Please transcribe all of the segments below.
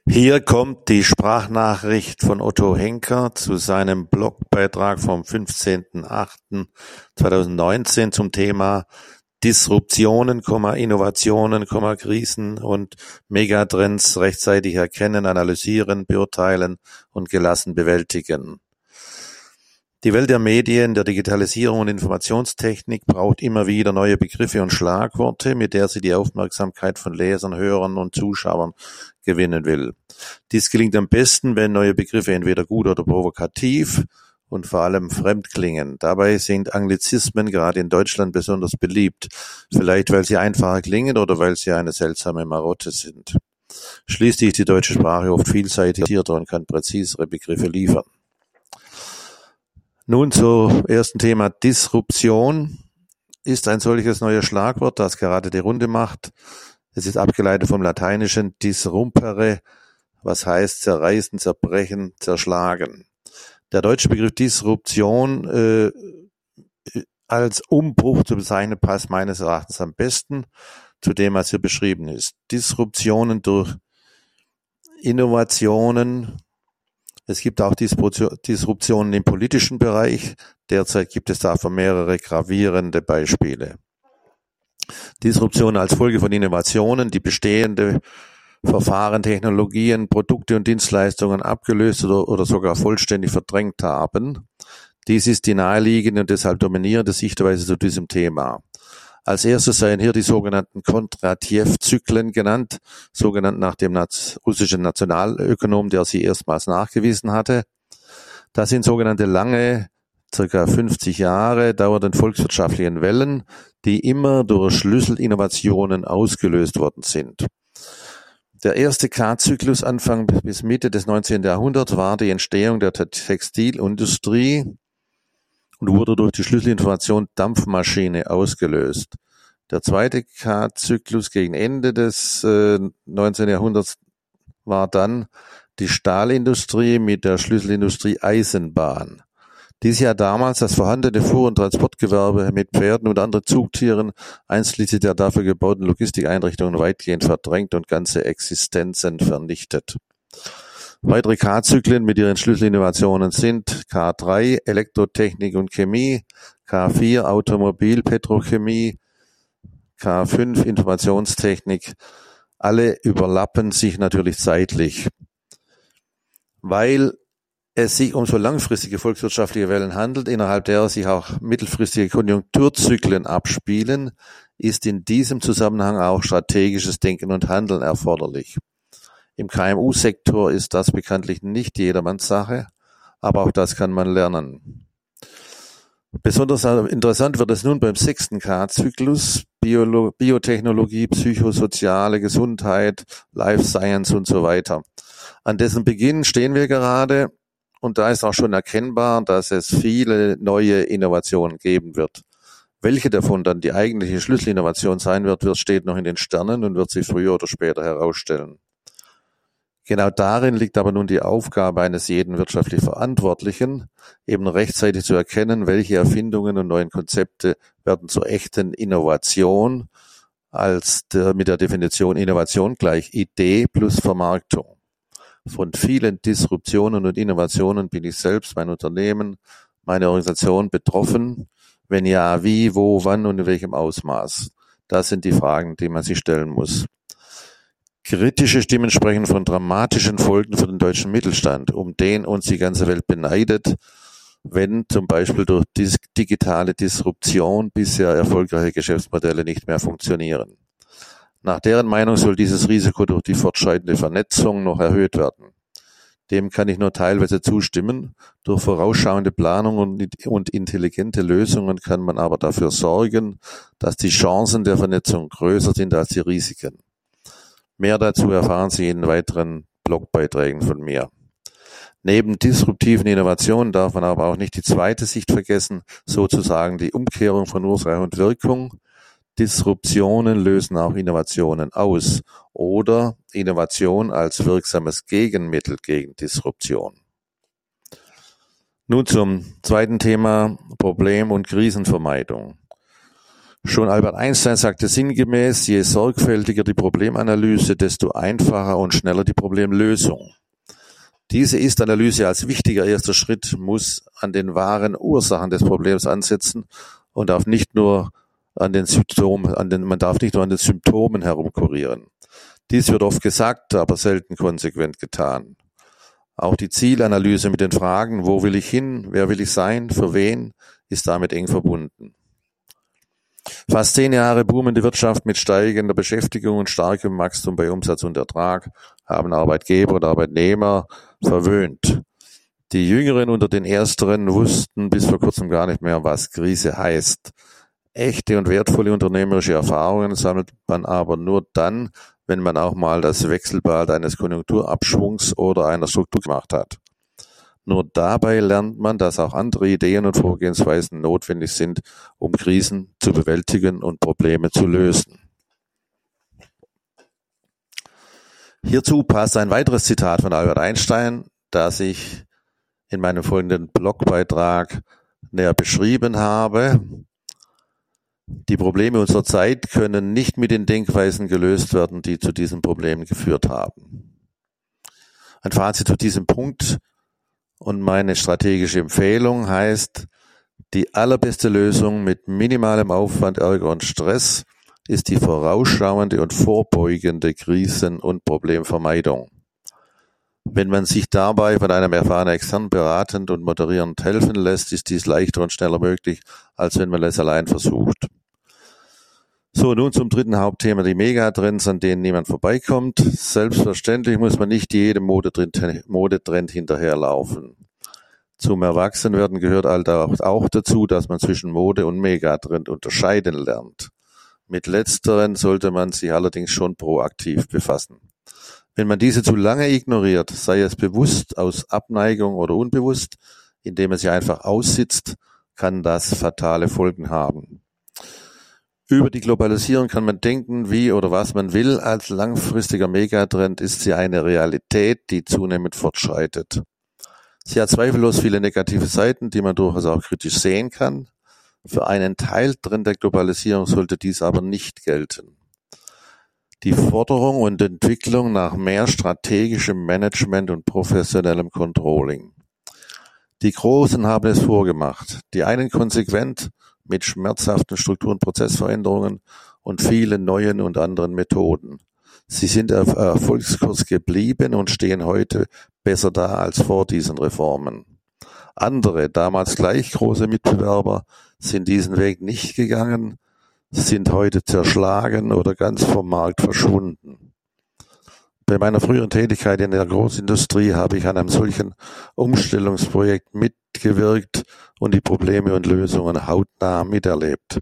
Hier kommt die Sprachnachricht von Otto Henker zu seinem Blogbeitrag vom 15.08.2019 zum Thema Disruptionen, Innovationen, Krisen und Megatrends rechtzeitig erkennen, analysieren, beurteilen und gelassen bewältigen. Die Welt der Medien, der Digitalisierung und Informationstechnik braucht immer wieder neue Begriffe und Schlagworte, mit der sie die Aufmerksamkeit von Lesern, Hörern und Zuschauern gewinnen will. Dies gelingt am besten, wenn neue Begriffe entweder gut oder provokativ und vor allem fremd klingen. Dabei sind Anglizismen gerade in Deutschland besonders beliebt, vielleicht weil sie einfacher klingen oder weil sie eine seltsame Marotte sind. Schließlich ist die deutsche Sprache oft vielseitiger und kann präzisere Begriffe liefern. Nun zum ersten Thema Disruption. Ist ein solches neues Schlagwort, das gerade die Runde macht. Es ist abgeleitet vom Lateinischen disrumpere, was heißt zerreißen, zerbrechen, zerschlagen. Der deutsche Begriff Disruption als Umbruch zu bezeichnen, passt meines Erachtens am besten zu dem, was hier beschrieben ist. Disruptionen durch Innovationen. Es gibt auch Disruptionen im politischen Bereich. Derzeit gibt es davon mehrere gravierende Beispiele. Disruption als Folge von Innovationen, die bestehende Verfahren, Technologien, Produkte und Dienstleistungen abgelöst oder sogar vollständig verdrängt haben. Dies ist die naheliegende und deshalb dominierende Sichtweise zu diesem Thema. Als erstes seien hier die sogenannten Kondratjew-Zyklen genannt, sogenannt nach dem russischen Nationalökonom, der sie erstmals nachgewiesen hatte. Das sind sogenannte lange, circa 50 Jahre dauernden volkswirtschaftlichen Wellen, die immer durch Schlüsselinnovationen ausgelöst worden sind. Der erste K-Zyklus Anfang bis Mitte des 19. Jahrhunderts war die Entstehung der Textilindustrie und wurde durch die Schlüsselinnovation Dampfmaschine ausgelöst. Der zweite K-Zyklus gegen Ende des 19. Jahrhunderts war dann die Stahlindustrie mit der Schlüsselindustrie Eisenbahn. Dies ja damals das vorhandene Fuhr- und Transportgewerbe mit Pferden und anderen Zugtieren einschließlich der dafür gebauten Logistikeinrichtungen weitgehend verdrängt und ganze Existenzen vernichtet. Weitere K-Zyklen mit ihren Schlüsselinnovationen sind K3 Elektrotechnik und Chemie, K4 Automobil, Petrochemie, K5 Informationstechnik. Alle überlappen sich natürlich zeitlich, weil es sich um so langfristige volkswirtschaftliche Wellen handelt, innerhalb derer sich auch mittelfristige Konjunkturzyklen abspielen, ist in diesem Zusammenhang auch strategisches Denken und Handeln erforderlich. Im KMU-Sektor ist das bekanntlich nicht jedermanns Sache, aber auch das kann man lernen. Besonders interessant wird es nun beim 6. K-Zyklus, Biotechnologie, psychosoziale Gesundheit, Life Science und so weiter. An dessen Beginn stehen wir gerade und da ist auch schon erkennbar, dass es viele neue Innovationen geben wird. Welche davon dann die eigentliche Schlüsselinnovation sein wird, steht noch in den Sternen und wird sich früher oder später herausstellen. Genau darin liegt aber nun die Aufgabe eines jeden wirtschaftlich Verantwortlichen, eben rechtzeitig zu erkennen, welche Erfindungen und neuen Konzepte werden zur echten Innovation, mit der Definition Innovation gleich Idee plus Vermarktung. Von vielen Disruptionen und Innovationen bin ich selbst, mein Unternehmen, meine Organisation betroffen. Wenn ja, wie, wo, wann und in welchem Ausmaß? Das sind die Fragen, die man sich stellen muss. Kritische Stimmen sprechen von dramatischen Folgen für den deutschen Mittelstand, um den uns die ganze Welt beneidet, wenn zum Beispiel durch digitale Disruption bisher erfolgreiche Geschäftsmodelle nicht mehr funktionieren. Nach deren Meinung soll dieses Risiko durch die fortschreitende Vernetzung noch erhöht werden. Dem kann ich nur teilweise zustimmen. Durch vorausschauende Planung und intelligente Lösungen kann man aber dafür sorgen, dass die Chancen der Vernetzung größer sind als die Risiken. Mehr dazu erfahren Sie in weiteren Blogbeiträgen von mir. Neben disruptiven Innovationen darf man aber auch nicht die zweite Sicht vergessen, sozusagen die Umkehrung von Ursache und Wirkung. Disruptionen lösen auch Innovationen aus oder Innovation als wirksames Gegenmittel gegen Disruption. Nun zum zweiten Thema, Problem- und Krisenvermeidung. Schon Albert Einstein sagte sinngemäß, je sorgfältiger die Problemanalyse, desto einfacher und schneller die Problemlösung. Diese Ist-Analyse als wichtiger erster Schritt muss an den wahren Ursachen des Problems ansetzen und darf nicht nur an den Symptomen herumkurieren. Dies wird oft gesagt, aber selten konsequent getan. Auch die Zielanalyse mit den Fragen, wo will ich hin, wer will ich sein, für wen, ist damit eng verbunden. Fast 10 Jahre boomende Wirtschaft mit steigender Beschäftigung und starkem Wachstum bei Umsatz und Ertrag haben Arbeitgeber und Arbeitnehmer verwöhnt. Die Jüngeren unter den Ersteren wussten bis vor kurzem gar nicht mehr, was Krise heißt. Echte und wertvolle unternehmerische Erfahrungen sammelt man aber nur dann, wenn man auch mal das Wechselbad eines Konjunkturabschwungs oder einer Struktur gemacht hat. Nur dabei lernt man, dass auch andere Ideen und Vorgehensweisen notwendig sind, um Krisen zu bewältigen und Probleme zu lösen. Hierzu passt ein weiteres Zitat von Albert Einstein, das ich in meinem folgenden Blogbeitrag näher beschrieben habe. Die Probleme unserer Zeit können nicht mit den Denkweisen gelöst werden, die zu diesen Problemen geführt haben. Ein Fazit zu diesem Punkt und meine strategische Empfehlung heißt, die allerbeste Lösung mit minimalem Aufwand, Ärger und Stress ist die vorausschauende und vorbeugende Krisen- und Problemvermeidung. Wenn man sich dabei von einem erfahrenen Experten beratend und moderierend helfen lässt, ist dies leichter und schneller möglich, als wenn man es allein versucht. So, nun zum dritten Hauptthema, die Megatrends, an denen niemand vorbeikommt. Selbstverständlich muss man nicht jedem Modetrend hinterherlaufen. Zum Erwachsenwerden gehört auch dazu, dass man zwischen Mode und Megatrend unterscheiden lernt. Mit letzteren sollte man sich allerdings schon proaktiv befassen. Wenn man diese zu lange ignoriert, sei es bewusst aus Abneigung oder unbewusst, indem man sie einfach aussitzt, kann das fatale Folgen haben. Über die Globalisierung kann man denken, wie oder was man will. Als langfristiger Megatrend ist sie eine Realität, die zunehmend fortschreitet. Sie hat zweifellos viele negative Seiten, die man durchaus auch kritisch sehen kann. Für einen Teiltrend der Globalisierung sollte dies aber nicht gelten. Die Forderung und Entwicklung nach mehr strategischem Management und professionellem Controlling. Die Großen haben es vorgemacht. Die einen konsequent mit schmerzhaften Struktur- und Prozessveränderungen und vielen neuen und anderen Methoden. Sie sind auf Erfolgskurs geblieben und stehen heute besser da als vor diesen Reformen. Andere, damals gleich große Mitbewerber, sind diesen Weg nicht gegangen, sind heute zerschlagen oder ganz vom Markt verschwunden. Bei meiner früheren Tätigkeit in der Großindustrie habe ich an einem solchen Umstellungsprojekt mitgewirkt und die Probleme und Lösungen hautnah miterlebt.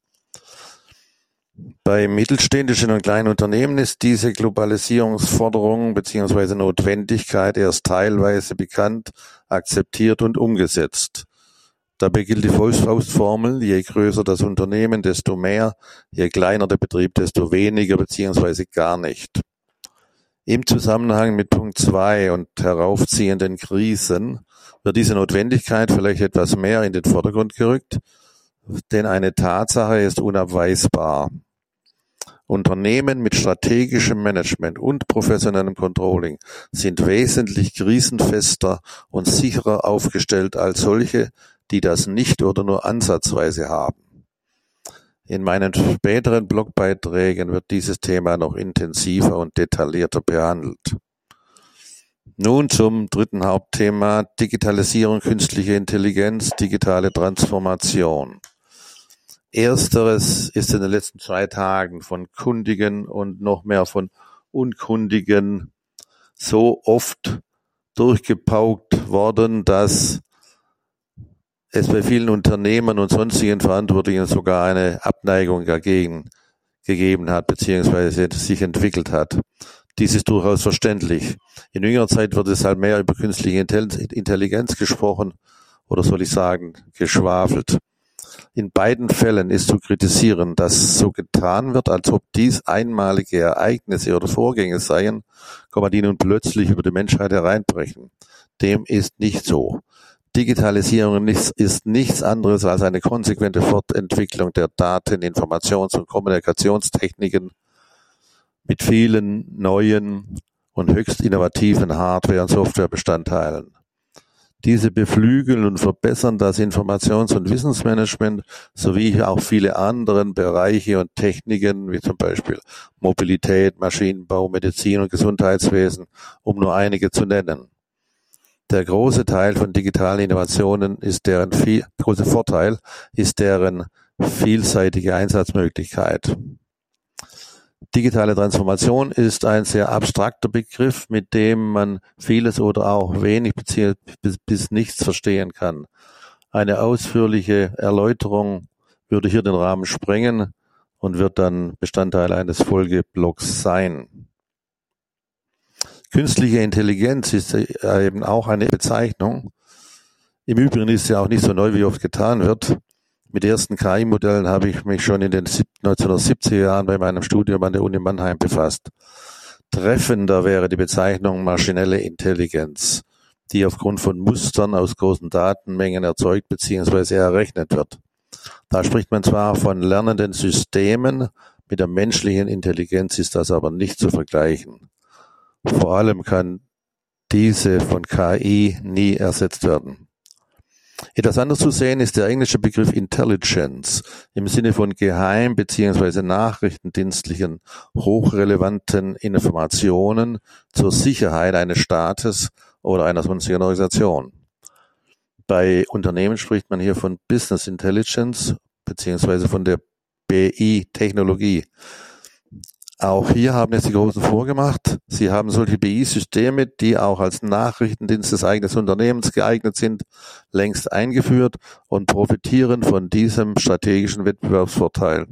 Bei mittelständischen und kleinen Unternehmen ist diese Globalisierungsforderung bzw. Notwendigkeit erst teilweise bekannt, akzeptiert und umgesetzt. Dabei gilt die Faustformel, je größer das Unternehmen, desto mehr, je kleiner der Betrieb, desto weniger bzw. gar nicht. Im Zusammenhang mit Punkt 2 und heraufziehenden Krisen wird diese Notwendigkeit vielleicht etwas mehr in den Vordergrund gerückt, denn eine Tatsache ist unabweisbar. Unternehmen mit strategischem Management und professionellem Controlling sind wesentlich krisenfester und sicherer aufgestellt als solche, die das nicht oder nur ansatzweise haben. In meinen späteren Blogbeiträgen wird dieses Thema noch intensiver und detaillierter behandelt. Nun zum dritten Hauptthema: Digitalisierung, künstliche Intelligenz, digitale Transformation. Ersteres ist in den letzten 2 Tagen von Kundigen und noch mehr von Unkundigen so oft durchgepaukt worden, dass es bei vielen Unternehmern und sonstigen Verantwortlichen sogar eine Abneigung dagegen gegeben hat bzw. sich entwickelt hat. Dies ist durchaus verständlich. In jüngerer Zeit wird deshalb mehr über künstliche Intelligenz gesprochen oder soll ich sagen, geschwafelt. In beiden Fällen ist zu kritisieren, dass so getan wird, als ob dies einmalige Ereignisse oder Vorgänge seien, die nun plötzlich über die Menschheit hereinbrechen. Dem ist nicht so. Digitalisierung ist nichts anderes als eine konsequente Fortentwicklung der Daten-, Informations- und Kommunikationstechniken mit vielen neuen und höchst innovativen Hardware- und Softwarebestandteilen. Diese beflügeln und verbessern das Informations- und Wissensmanagement sowie auch viele andere Bereiche und Techniken, wie zum Beispiel Mobilität, Maschinenbau, Medizin und Gesundheitswesen, um nur einige zu nennen. Der große Teil von digitalen Innovationen große Vorteil ist deren vielseitige Einsatzmöglichkeit. Digitale Transformation ist ein sehr abstrakter Begriff, mit dem man vieles oder auch wenig bis nichts verstehen kann. Eine ausführliche Erläuterung würde hier den Rahmen sprengen und wird dann Bestandteil eines Folgeblocks sein. Künstliche Intelligenz ist eben auch eine Bezeichnung. Im Übrigen ist sie auch nicht so neu, wie oft getan wird. Mit ersten KI-Modellen habe ich mich schon in den 1970er Jahren bei meinem Studium an der Uni Mannheim befasst. Treffender wäre die Bezeichnung maschinelle Intelligenz, die aufgrund von Mustern aus großen Datenmengen erzeugt bzw. errechnet wird. Da spricht man zwar von lernenden Systemen, mit der menschlichen Intelligenz ist das aber nicht zu vergleichen. Vor allem kann diese von KI nie ersetzt werden. Etwas anders zu sehen ist der englische Begriff Intelligence im Sinne von geheim- bzw. nachrichtendienstlichen, hochrelevanten Informationen zur Sicherheit eines Staates oder einer sonstigen Organisation. Bei Unternehmen spricht man hier von Business Intelligence bzw. von der BI-Technologie. Auch hier haben es die Großen vorgemacht. Sie haben solche BI-Systeme, die auch als Nachrichtendienst des eigenen Unternehmens geeignet sind, längst eingeführt und profitieren von diesem strategischen Wettbewerbsvorteil.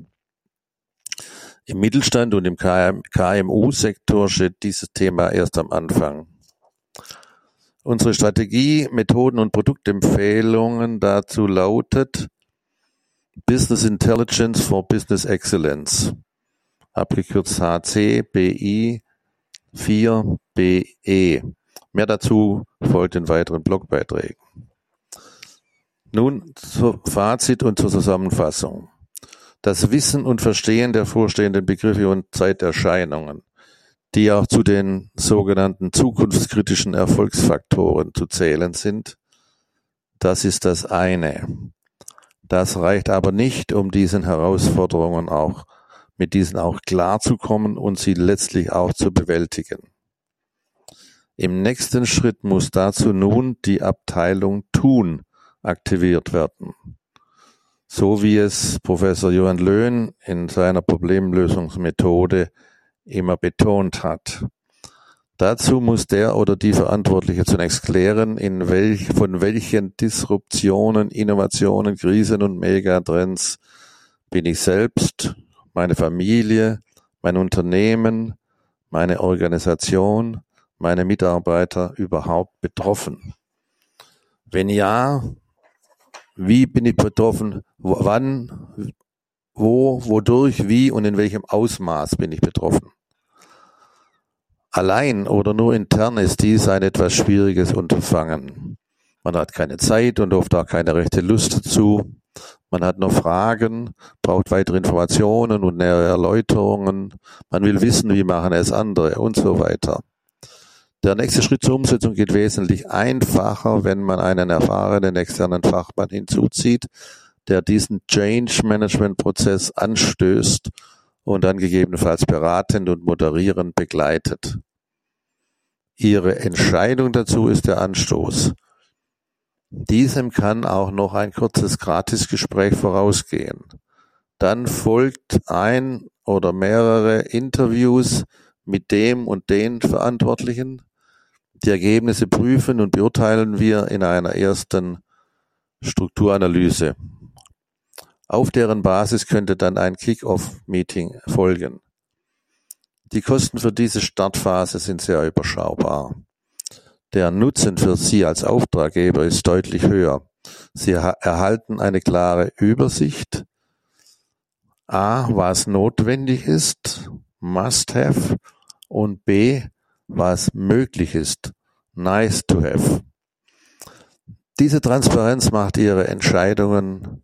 Im Mittelstand und im KMU-Sektor steht dieses Thema erst am Anfang. Unsere Strategie, Methoden und Produktempfehlungen dazu lautet Business Intelligence for Business Excellence. Abgekürzt HCBI 4BE. Mehr dazu folgt in weiteren Blogbeiträgen. Nun zum Fazit und zur Zusammenfassung. Das Wissen und Verstehen der vorstehenden Begriffe und Zeiterscheinungen, die auch zu den sogenannten zukunftskritischen Erfolgsfaktoren zu zählen sind, das ist das eine. Das reicht aber nicht, um mit diesen auch klarzukommen und sie letztlich auch zu bewältigen. Im nächsten Schritt muss dazu nun die Abteilung Tun aktiviert werden, so wie es Professor Johann Löhn in seiner Problemlösungsmethode immer betont hat. Dazu muss der oder die Verantwortliche zunächst klären, von welchen Disruptionen, Innovationen, Krisen und Megatrends bin ich selbst, meine Familie, mein Unternehmen, meine Organisation, meine Mitarbeiter überhaupt betroffen? Wenn ja, wie bin ich betroffen? Wann, wo, wodurch, wie und in welchem Ausmaß bin ich betroffen? Allein oder nur intern ist dies ein etwas schwieriges Unterfangen. Man hat keine Zeit und oft auch keine rechte Lust dazu. Man hat noch Fragen, braucht weitere Informationen und nähere Erläuterungen. Man will wissen, wie machen es andere und so weiter. Der nächste Schritt zur Umsetzung geht wesentlich einfacher, wenn man einen erfahrenen externen Fachmann hinzuzieht, der diesen Change-Management-Prozess anstößt und dann gegebenenfalls beratend und moderierend begleitet. Ihre Entscheidung dazu ist der Anstoß. Diesem kann auch noch ein kurzes Gratisgespräch vorausgehen. Dann folgt ein oder mehrere Interviews mit dem und den Verantwortlichen. Die Ergebnisse prüfen und beurteilen wir in einer ersten Strukturanalyse. Auf deren Basis könnte dann ein Kick-Off-Meeting folgen. Die Kosten für diese Startphase sind sehr überschaubar. Der Nutzen für Sie als Auftraggeber ist deutlich höher. Sie erhalten eine klare Übersicht. A, was notwendig ist, must have, und B, was möglich ist, nice to have. Diese Transparenz macht Ihre Entscheidungen,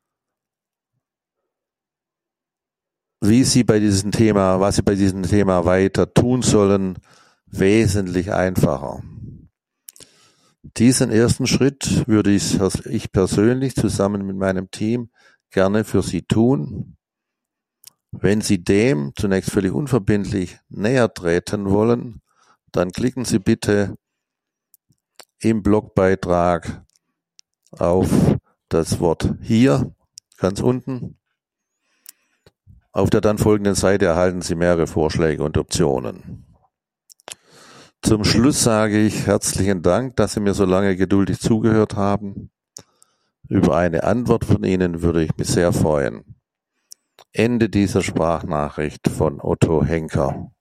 was Sie bei diesem Thema weiter tun sollen, wesentlich einfacher. Diesen ersten Schritt würde ich persönlich zusammen mit meinem Team gerne für Sie tun. Wenn Sie dem zunächst völlig unverbindlich näher treten wollen, dann klicken Sie bitte im Blogbeitrag auf das Wort hier, ganz unten. Auf der dann folgenden Seite erhalten Sie mehrere Vorschläge und Optionen. Zum Schluss sage ich herzlichen Dank, dass Sie mir so lange geduldig zugehört haben. Über eine Antwort von Ihnen würde ich mich sehr freuen. Ende dieser Sprachnachricht von Otto Henker.